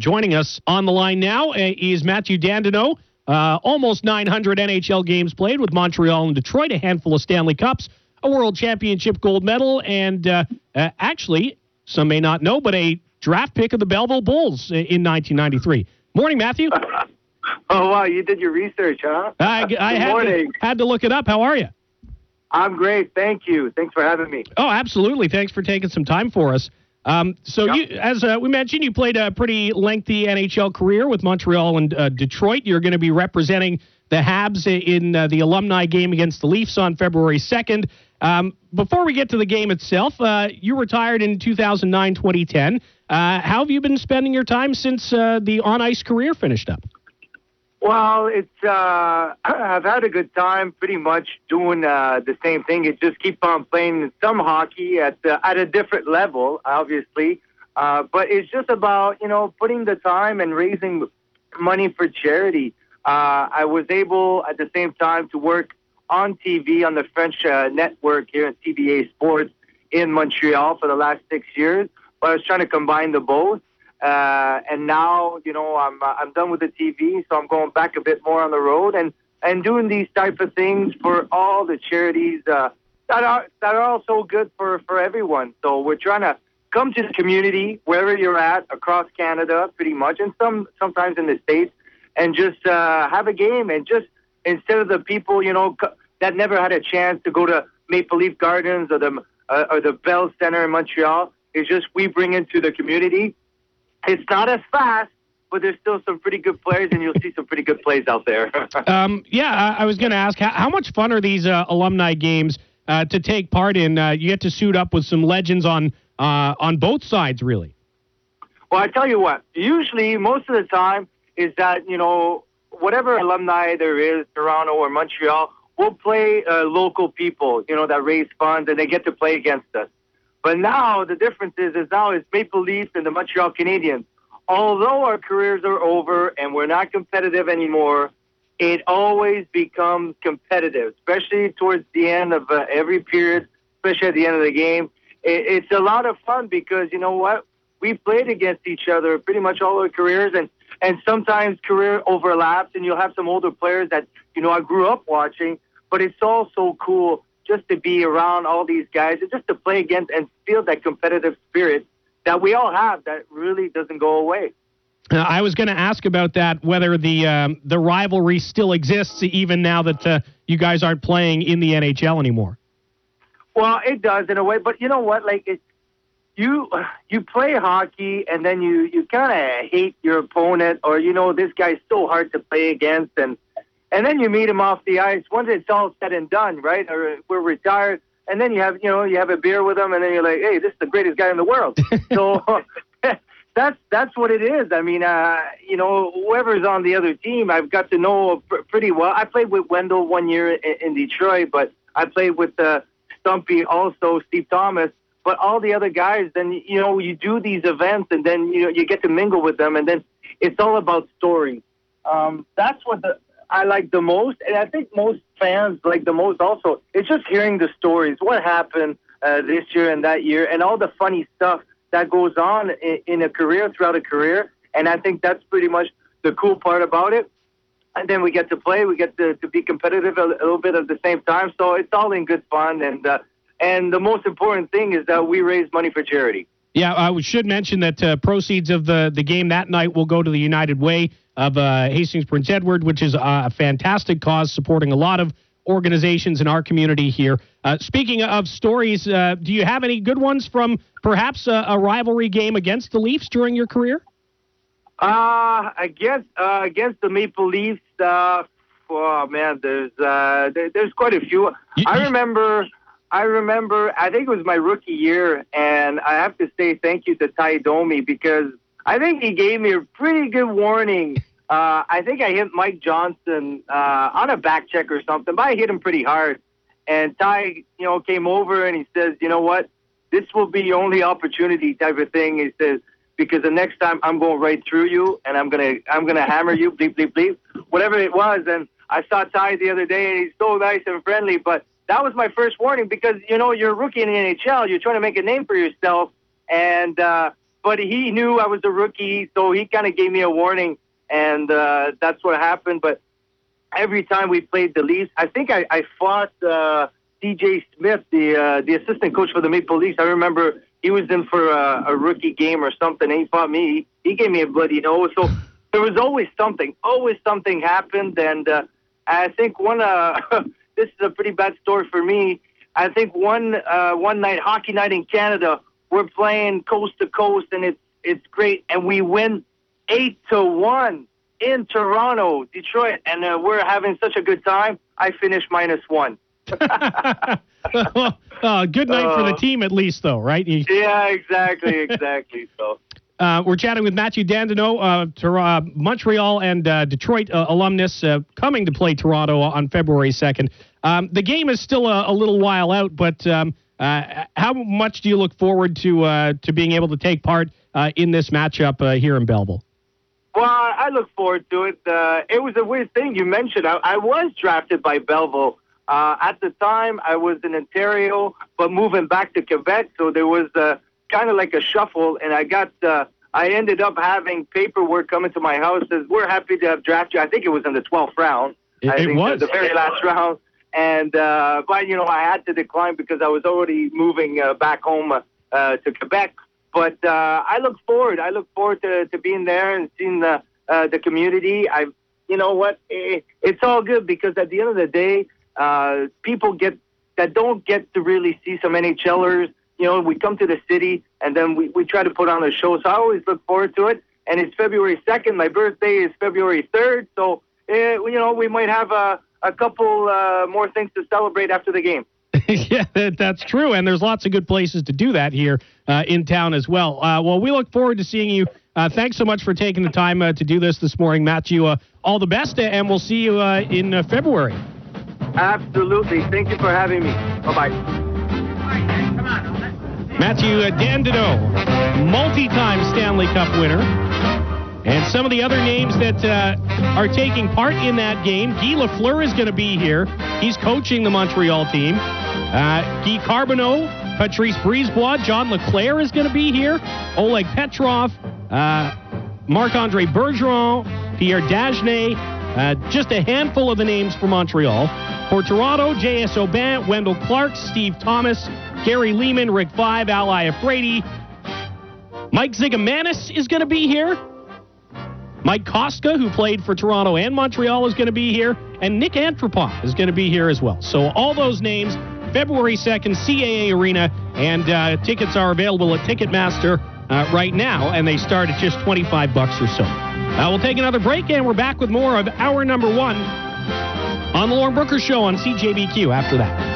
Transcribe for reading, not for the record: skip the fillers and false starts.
Joining us on the line now is Matthew Dandenault. Almost 900 NHL games played with Montreal and Detroit, a handful of Stanley Cups, a World Championship gold medal, and actually, some may not know, but a draft pick of the Belleville Bulls in 1993. Morning, Matthew. Oh, wow, you did your research, huh? I had to look it up. How are you? I'm great, thank you. Thanks for having me. Oh, absolutely. Thanks for taking some time for us. You, as we mentioned, you played a pretty lengthy NHL career with Montreal and Detroit. You're going to be representing the Habs in the alumni game against the Leafs on February 2nd. Before we get to the game itself, you retired in 2009-2010. How have you been spending your time since the on-ice career finished up? Well, I've had a good time pretty much doing the same thing. It just keeps on playing some hockey at a different level, obviously. But it's just about, putting the time and raising money for charity. I was able at the same time to work on TV on the French network here at TVA Sports in Montreal for the last 6 years. But I was trying to combine the both. And now, I'm done with the TV, so I'm going back a bit more on the road and doing these type of things for all the charities that are also good for everyone. So we're trying to come to the community wherever you're at across Canada, pretty much, and sometimes in the States, and just have a game. And just instead of the people, that never had a chance to go to Maple Leaf Gardens or the Bell Center in Montreal, it's just we bring into the community. It's not as fast, but there's still some pretty good players, and you'll see some pretty good plays out there. I was going to ask, how much fun are these alumni games to take part in? You get to suit up with some legends on both sides, really. Well, I tell you what, usually most of the time is that, whatever alumni there is, Toronto or Montreal, we'll play local people, that raise funds, and they get to play against us. But now the difference is now it's Maple Leafs and the Montreal Canadiens. Although our careers are over and we're not competitive anymore, it always becomes competitive, especially towards the end of every period, especially at the end of the game. It's a lot of fun because, you know what? We've played against each other pretty much all our careers, and sometimes career overlaps, and you'll have some older players that, I grew up watching, but it's also cool just to be around all these guys and just to play against and feel that competitive spirit that we all have that really doesn't go away. I was going to ask about that, whether the rivalry still exists even now that you guys aren't playing in the NHL anymore. Well, it does in a way, but you know what? You play hockey and then you kind of hate your opponent, or this guy's so hard to play against, and then you meet him off the ice once it's all said and done, right? Or we're retired, and then you have a beer with him, and then you're like, hey, this is the greatest guy in the world. So that's what it is. I mean, whoever's on the other team, I've got to know pretty well. I played with Wendell 1 year in Detroit, but I played with Stumpy also, Steve Thomas. But all the other guys, then, you do these events, and then, you get to mingle with them, and then it's all about stories. That's what I like the most, and I think most fans like the most also. It's just hearing the stories, what happened this year and that year, and all the funny stuff that goes on in a career, throughout a career, and I think that's pretty much the cool part about it. And then we get to play, we get to be competitive a little bit at the same time, so it's all in good fun, and the most important thing is that we raise money for charity. Yeah, I should mention that proceeds of the game that night will go to the United Way of Hastings Prince Edward, which is a fantastic cause supporting a lot of organizations in our community here. Speaking of stories, do you have any good ones from perhaps a rivalry game against the Leafs during your career? Against the Maple Leafs, oh man, there's quite a few. I remember, I think it was my rookie year, and I have to say thank you to Ty Domi because I think he gave me a pretty good warning. I think I hit Mike Johnson on a back check or something, but I hit him pretty hard. And Ty, came over and he says, you know what, this will be your only opportunity type of thing. He says, because the next time I'm going right through you and I'm gonna hammer you, bleep, bleep, bleep, whatever it was. And I saw Ty the other day and he's so nice and friendly, but that was my first warning because, you're a rookie in the NHL. You're trying to make a name for yourself. And, but he knew I was a rookie, so he kind of gave me a warning, and that's what happened. But every time we played the Leafs, I think I fought C.J. Smith, the assistant coach for the Maple Leafs. I remember he was in for a rookie game or something, and he fought me. He gave me a bloody nose. So there was always something happened, and I think one. This is a pretty bad story for me. I think one night, hockey night in Canada, we're playing coast to coast, and it's great, and we win 8-1 in Toronto, Detroit, and we're having such a good time. I finished -1. Good night for the team, at least, though, right? Yeah, exactly. So. We're chatting with Mathieu Dandenault, Montreal and Detroit alumnus, coming to play Toronto on February 2nd. The game is still a little while out, but how much do you look forward to being able to take part in this matchup here in Belleville? Well, I look forward to it. It was a weird thing you mentioned. I was drafted by Belleville. At the time, I was in Ontario, but moving back to Quebec, so there was kind of like a shuffle, and I ended up having paperwork coming to my house says, we're happy to have drafted you. I think it was in the 12th round. I think was. The very last round. And, but, I had to decline because I was already moving back home to Quebec. But I look forward to being there and seeing the community. You know what? It's all good because at the end of the day, people that don't get to really see some NHLers. We come to the city, and then we try to put on a show. So I always look forward to it. And it's February 2nd. My birthday is February 3rd. So, we might have a couple more things to celebrate after the game. Yeah, that's true. And there's lots of good places to do that here in town as well. Well, we look forward to seeing you. Thanks so much for taking the time to do this morning, Mathieu. All the best, and we'll see you in February. Absolutely. Thank you for having me. Bye-bye. Mathieu Dandenault, multi-time Stanley Cup winner. And some of the other names that are taking part in that game, Guy Lafleur is going to be here. He's coaching the Montreal team. Guy Carbonneau, Patrice Brisebois, John Leclerc is going to be here. Oleg Petrov, Marc-Andre Bergeron, Pierre Dagenet, just a handful of the names for Montreal. For Toronto, J.S. Aubin, Wendell Clark, Steve Thomas, Gary Lehman, Rick Vaive, Al Iafrate. Mike Zigomanis is going to be here. Mike Koska, who played for Toronto and Montreal, is going to be here. And Nick Antropov is going to be here as well. So all those names, February 2nd, CAA Arena. And tickets are available at Ticketmaster right now. And they start at just $25 or so. We'll take another break, and we're back with more of hour number 1 on the Lauren Brooker Show on CJBQ after that.